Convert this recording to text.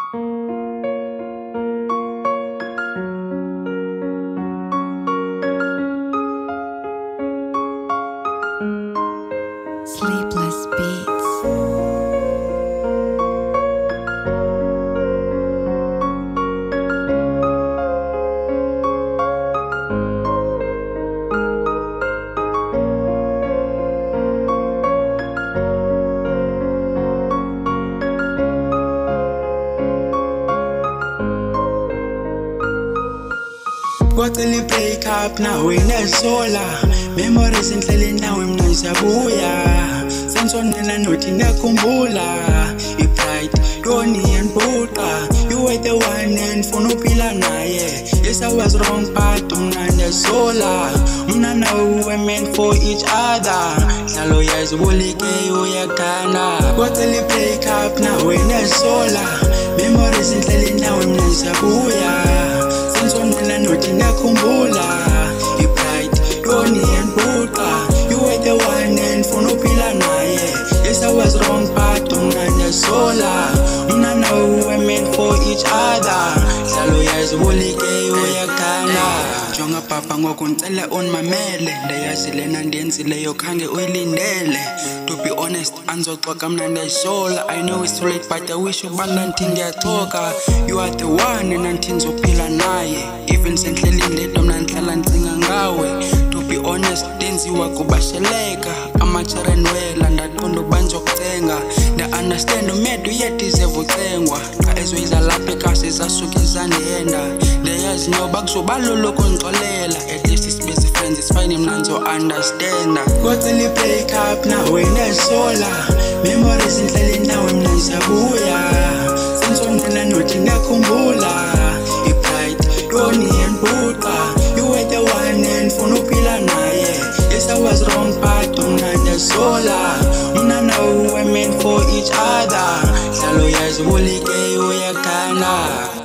Sleepless Beats. Kwacela break up nawe nesola memories enhlele nawe mina ngiyabuya sensonela nothi ngiyakhumbula ibright Tony and Buqa you were the one and funa uphila naye yes I was wrong but mina nesola mina nawe we meant for each other hlalo yazibulike uyakhana kwacela break up nawe nesola memories enhlele nawe mina ngiyabuya sensonela nothi ngiyakhumbula ibright Tony and Buqa you were the one and funa uphila naye yes I was wrong but mina nesola mina nawe we meant for each other hlalo yazibulike uyakhana jonga papa ngoku ngicela unimamele ndayazi lena ndiyenzileyo khange uyilindele to be honest anzoxoxa mina nesola I know it's too late but I wish ubana nthi ngiyaxoka you are the one nanthi ngizophila naye even senhlelini ledwa mina ngihlala ngicinga ngawe to be honest denziwa kubasheleka amacharen wela ndaqonda ukubanjwa kucenga nda-understand umedu yedeserve ucengwa xa ezoyiza lapha ekhasi zasuke izandenda ndayazi nyoba kuzobaluloko ngixolela at least sibe si-friends it's fine mina ngizo-understanda kwacela i-break up nawe nesola memories enhlele nawe mina ngiyabuya sensonela nothi ngiyakhumbula ibright Tony and Buqa you were the one and funa uphila naye yes I was wrong but mina nesola mina nawe we meant for each other hlalo yazibulike uyakhana